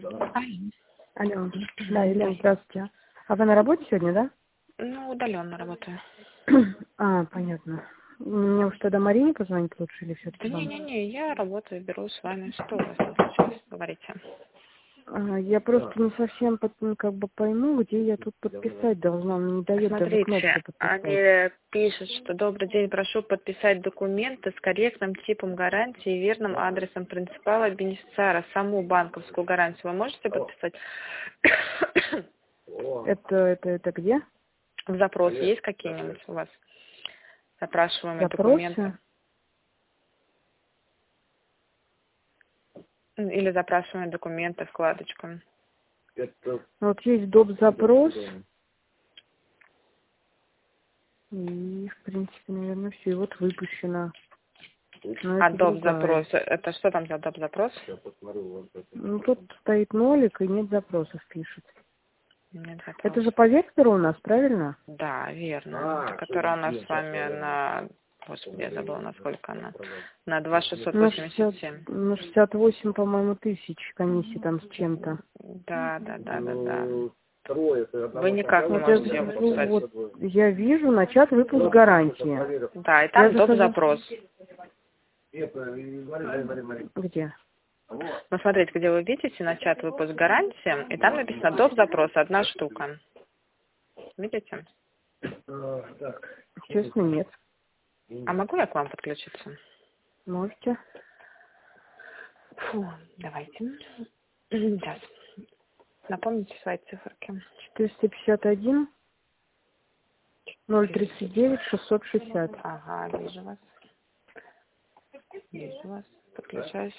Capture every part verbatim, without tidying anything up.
Алло. Да, Елена, здравствуйте. А вы на работе сегодня, да? Ну, удаленно работаю. А, понятно. Мне уж тогда Марине позвонить лучше или все-таки Да вам? не-не-не, я работаю, беру с вами. Что у вас там случилось? Говорите. А, я просто не совсем под- ну, как бы пойму, где я тут подписать должна. Он не дает даже кнопку Смотрите, подписать. они пишут, что добрый день, прошу подписать документы с корректным типом гарантии и верным адресом принципала бенефициара. Саму банковскую гарантию вы можете подписать? Это, это, это где? В запросе есть какие-нибудь у вас запрашиваемые документы? Запросы? Или запрашиваемые документы, вкладочку? Вот есть доп. Запрос. И, в принципе, наверное, все. И вот выпущено. Но А это доп. другая. запрос, это что там за доп. Запрос? Ну, тут стоит нолик и нет запросов, пишет. Нет запроса. Это же по вектору у нас, правильно? Да, верно. Это которая у нас с вами на... Господи, я забыла, насколько она. На два шестьсот На восемьдесят шестьдесят, семь. на шестьдесят восемь, по-моему, тысяч комиссии там с чем-то. Да, да, да, да, да. Вы никак не Вот я, можете ее вижу, подписать. вот, я вижу начат выпуск гарантии. Да, и Я там доп. захожу... Запрос. Где? Ну, смотрите, где вы видите начат выпуск гарантии, и там написано доп. Запрос, одна штука. Видите? Честно, нет. А могу я к вам подключиться? Можете. Фу, давайте. Сейчас. Напомните свои циферки. четыреста пятьдесят один ноль тридцать девять шестьсот шестьдесят. Ага, вижу вас. Вижу вас. Подключаюсь.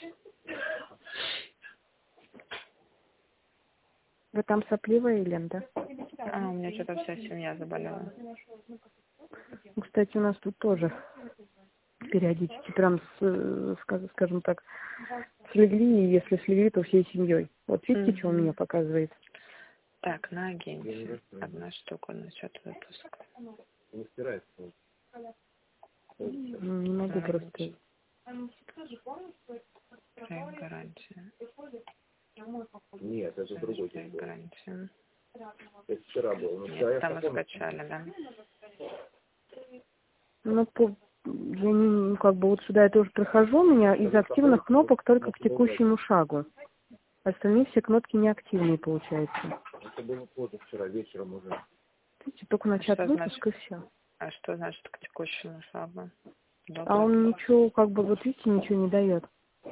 Вы там сопливая, Елена, да? А, у меня что-то вся семья заболела. Ну, кстати, у нас тут тоже периодически прям, с, э, сказ- скажем так, слегли, и если слегли, то всей семьей. Вот видите, что у меня Мгм. показывает? Так, на агенте. Одна штука насчет выпуска. Не могу просто. Проект гарантия. Нет, это другой. Проект гарантия. Это вчера было. Нет, там мы скачали, да. Ну, по, я не, ну, как бы вот сюда я тоже прохожу, у меня из активных кнопок только к текущему шагу. Остальные все кнопки неактивные, получается. Это было позже, вчера вечером уже. Видите, только начат Что выпуск значит? и все. А что значит к текущему шагу? А Добрый он вопрос. ничего, как бы, вот видите, ничего не дает.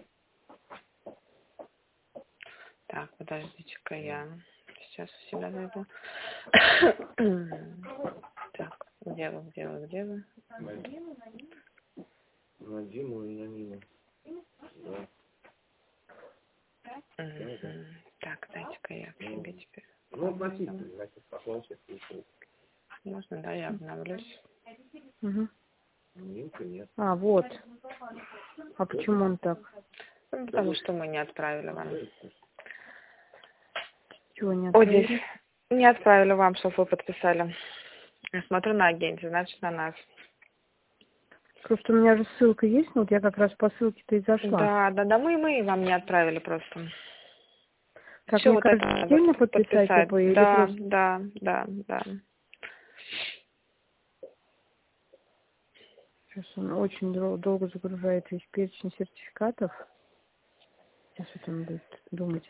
Так, подождите-ка, я сейчас у себя зайду. Так, где вы, где вы, где вы? На Диму и на Нину. Да. Мгм. Так, дайте-ка я к себе теперь. Ну, относительно, значит, поклон сейчас пришел. Можно, да, я обновлюсь. Угу. Нинка нет. А, вот. А почему он так? Ну, потому что мы не отправили вам. Чего не О, отправили? здесь не отправили вам, чтобы вы подписали. Я смотрю на агенте, значит, на нас. Просто у меня же ссылка есть, но вот я как раз по ссылке-то и зашла. Да, да, да, мы, мы вам не отправили просто. Как Все мне вот это кажется, надо отдельно подписать подписать. ОП или Да, просто... да, да, да. Сейчас он очень дол- долго загружает весь перечень сертификатов. Сейчас вот он будет думать.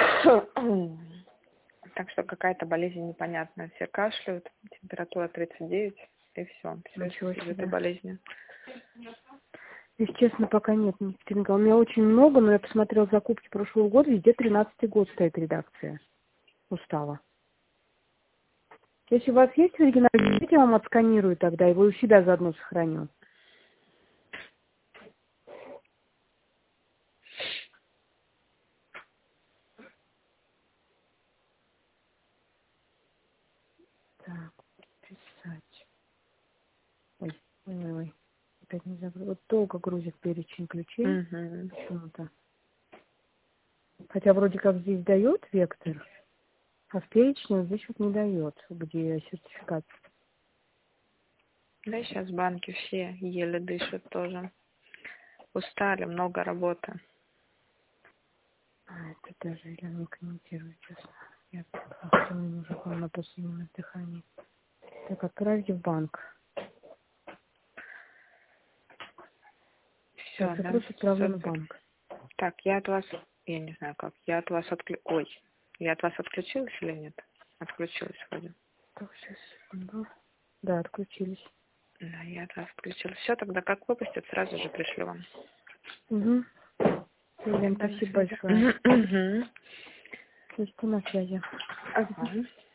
Так что какая-то болезнь непонятная. Все кашляют, температура тридцать девять, и все. Все Ничего из этой себе. болезни. Если честно, пока нет, Екатерина Николаевна. У меня очень много, но я посмотрела закупки прошлого года, везде тринадцатый год стоит редакция. Устала. Если у вас есть оригинал, я вам отсканирую тогда, его у себя заодно сохраню. Так, писать. Ой, ой, ой, ой. Опять не забыла. Вот долго грузит перечень ключей. Угу. Почему-то. Хотя вроде как здесь дает вектор, а в перечне здесь вот не дает, где сертификат. Да, сейчас банки все еле дышат тоже. Устали, много работы. А, это даже я не комментирую, честно. Я охрану уже на последнем дыхании. Так, отправить в банк. Все, Так, да? запрос отправлен в Супер. банк. Так, я от вас, я не знаю как, я от вас отклю... Ой, я от вас отключилась или нет? Отключилась вроде. Так, сейчас, секунду. Да, отключились. Да, я от вас отключилась. Все, тогда как выпустят, сразу же пришлю вам. Угу. Елена, Тогда до спасибо связи. большое. Мгм. Слышите, на связи. Ага.